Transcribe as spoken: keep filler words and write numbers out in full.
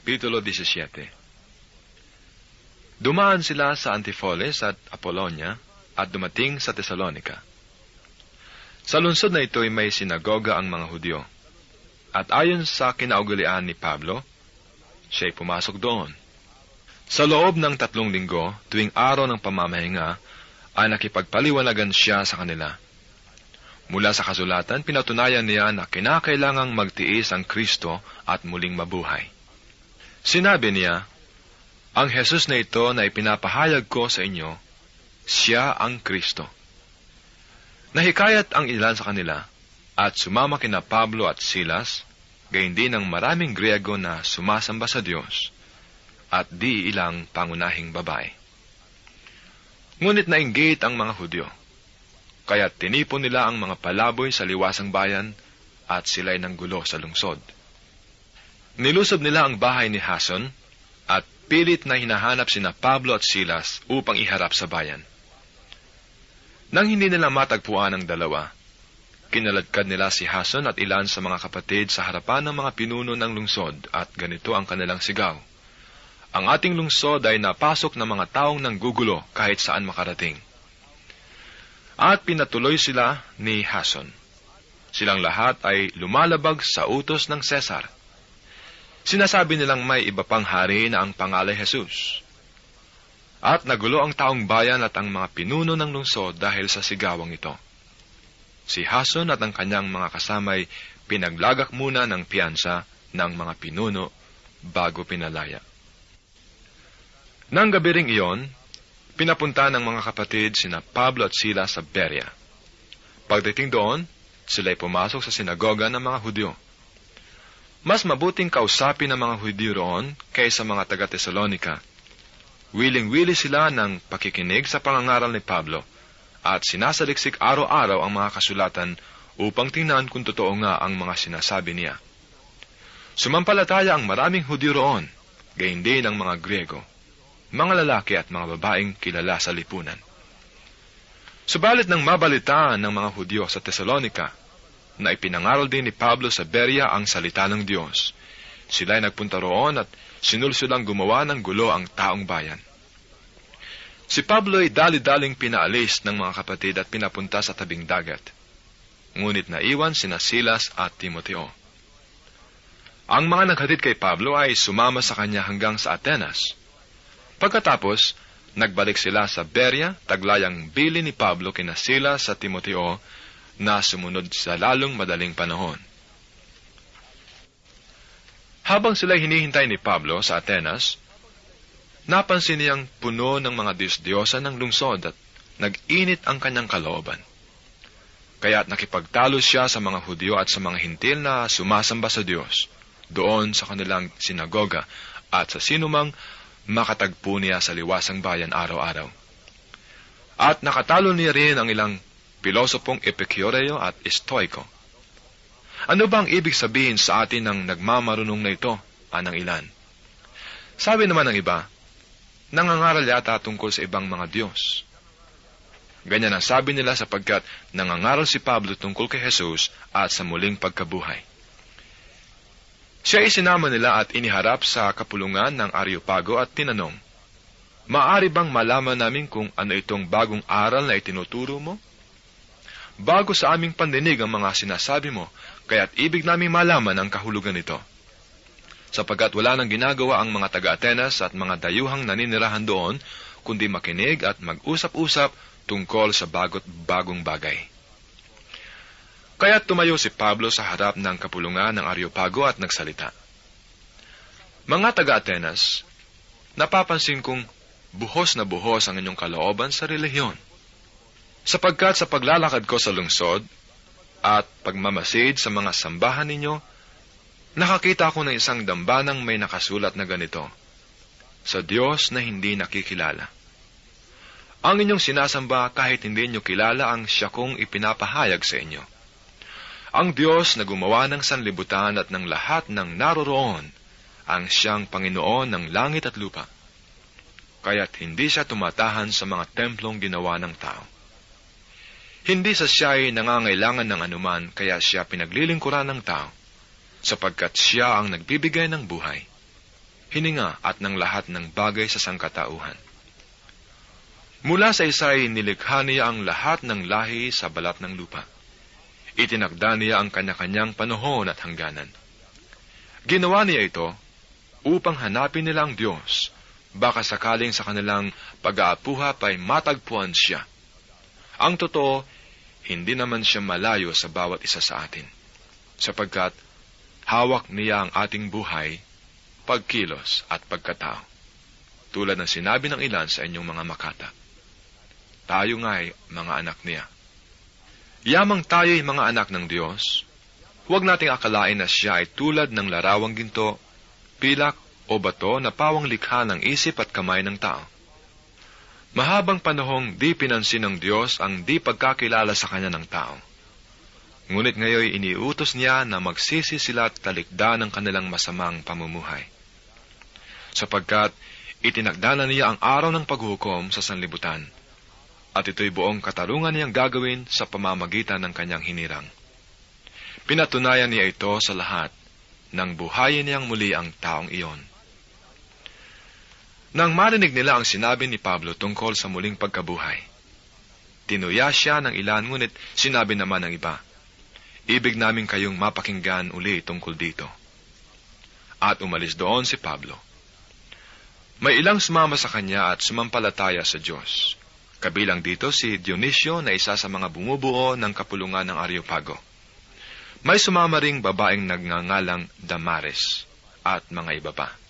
Kapitulo seventeen. Dumaan sila sa Antipholis at Apollonia at dumating sa Tesalonica. Sa lungsod na ito'y may sinagoga ang mga Hudyo. At ayon sa kinaugalian ni Pablo, siya'y pumasok doon. Sa loob ng tatlong linggo, tuwing araw ng pamamahinga, ay nakipagpaliwanagan siya sa kanila. Mula sa kasulatan, pinatunayan niya na kinakailangang magtiis ang Kristo at muling mabuhay. Sinabi niya, ang Jesus na ito na ipinapahayag ko sa inyo, siya ang Kristo. Nahikayat ang ilan sa kanila, at sumama kina Pablo at Silas, gayon din ang maraming Griego na sumasamba sa Diyos, at di ilang pangunahing babae. Ngunit nainggit ang mga Hudyo, kaya tinipon nila ang mga palaboy sa liwasang bayan, at sila'y nanggulo sa lungsod. Nilusob nila ang bahay ni Jason, at pilit na hinahanap sina Pablo at Silas upang iharap sa bayan. Nang hindi nila matagpuan ang dalawa, kinaladkad nila si Jason at ilan sa mga kapatid sa harapan ng mga pinuno ng lungsod at ganito ang kanilang sigaw. Ang ating lungsod ay napasok ng mga taong nanggugulo kahit saan makarating. At pinatuloy sila ni Jason. Silang lahat ay lumalabag sa utos ng Cesar. Sinasabi nilang may iba pang hari na ang pangalan Jesus. At nagulo ang taong bayan at ang mga pinuno ng lungsod dahil sa sigawang ito. Si Jason at ang kanyang mga kasamay pinaglagak muna ng piyansa ng mga pinuno bago pinalaya. Nang gabi ring iyon, pinapunta ng mga kapatid sina Pablo at Silas sa Berea. Pagdating doon, sila'y pumasok sa sinagoga ng mga Hudyo. Mas mabuting kausapin ng mga Hudyo roon kaysa mga taga-Tesalonika. Wiling-wili sila ng pakikinig sa pangangaral ni Pablo at sinasaliksik araw-araw ang mga kasulatan upang tingnan kung totoo nga ang mga sinasabi niya. Sumampalataya ang maraming Hudyo roon, gayon din ang mga Griego, mga lalaki at mga babaeng kilala sa lipunan. Subalit nang mabalitaan ng mga Hudyo sa Tesalonika, na ipinangaral din ni Pablo sa Berea ang salita ng Diyos, sila'y nagpunta roon at sinulsulang gumawa ng gulo ang taong bayan. Si Pablo ay dali-daling pinaalis ng mga kapatid at pinapunta sa tabing dagat. Ngunit naiwan sina Silas at Timoteo. Ang mga naghatid kay Pablo ay sumama sa kanya hanggang sa Atenas. Pagkatapos, nagbalik sila sa Berea, taglayang bili ni Pablo kina Silas at Timoteo na sumunod sa lalong madaling panahon. Habang sila hinihintay ni Pablo sa Atenas, napansin niyang puno ng mga Diyos-Diyosa ng lungsod at nag-init ang kanyang kalooban. Kaya't nakipagtalo siya sa mga Hudyo at sa mga hintil na sumasamba sa Diyos, doon sa kanilang sinagoga at sa sinumang makatagpo niya sa liwasang bayan araw-araw. At nakatalo niya rin ang ilang pilosopong Epicureo at Stoico. Ano bang ibig sabihin sa atin ng nagmamarunong na ito, anang ilan? Sabi naman ng iba, nangangaral yata tungkol sa ibang mga Diyos. Ganyan ang sabi nila sapagkat nangangaral si Pablo tungkol kay Jesus at sa muling pagkabuhay. Siya isinama nila at iniharap sa kapulungan ng Areopago at tinanong, maaari bang malaman namin kung ano itong bagong aral na itinuturo mo? Bago sa aming pandinig ang mga sinasabi mo, kaya't ibig naming malaman ang kahulugan nito. Sapagkat wala nang ginagawa ang mga taga-Atenas at mga dayuhang naninirahan doon, kundi makinig at mag-usap-usap tungkol sa bagot bagong bagay. Kaya't tumayo si Pablo sa harap ng kapulungan ng Areopago at nagsalita. Mga taga-Atenas, napapansin kong buhos na buhos ang inyong kalooban sa relihiyon. Sapagkat sa paglalakad ko sa lungsod at pagmamasid sa mga sambahan ninyo, nakakita ko ng isang dambanang may nakasulat na ganito, sa Diyos na hindi nakikilala. Ang inyong sinasamba kahit hindi nyo kilala ang siya kong ipinapahayag sa inyo. Ang Diyos na gumawa ng sanlibutan at ng lahat ng naroroon, ang siyang Panginoon ng langit at lupa. Kaya't hindi siya tumatahan sa mga templong ginawa ng tao. Hindi sa siya ay nangangailangan ng anuman, kaya siya pinaglilingkuran ng tao, sapagkat siya ang nagbibigay ng buhay. hininga at ng lahat ng bagay sa sangkatauhan. Mula sa isa'y nilikha niya ang lahat ng lahi sa balat ng lupa. Itinakda niya ang kanya-kanyang panahon at hangganan. Ginawa niya ito upang hanapin nila ang Diyos, baka sakaling sa kanilang pag-aapuha pa'y matagpuan siya. Ang totoo, hindi naman siya malayo sa bawat isa sa atin, sapagkat hawak niya ang ating buhay, pagkilos at pagkatao, tulad ng sinabi ng ilan sa inyong mga makata. Tayo nga'y mga anak niya. Yamang tayo'y mga anak ng Diyos, huwag nating akalain na siya ay tulad ng larawang ginto, pilak o bato na pawang likha ng isip at kamay ng tao. Mahabang panahong di pinansin ng Diyos ang di pagkakilala sa kanya ng tao. Ngunit ngayon iniutos niya na magsisi sila at talikda ng kanilang masamang pamumuhay. Sapagkat itinakda na niya ang araw ng paghukom sa sanlibutan, at ito'y buong katarungan niyang gagawin sa pamamagitan ng kanyang hinirang. Pinatunayan niya ito sa lahat, nang buhayin niyang muli ang taong iyon. Nang marinig nila ang sinabi ni Pablo tungkol sa muling pagkabuhay, tinuya siya ng ilan, ngunit sinabi naman ng iba, ibig namin kayong mapakinggan uli tungkol dito. At umalis doon si Pablo. May ilang sumama sa kanya at sumampalataya sa Diyos. Kabilang dito si Dionisio na isa sa mga bumubuo ng kapulungan ng Areopago. May sumama ring babaeng nagngangalang Damaris at mga iba pa.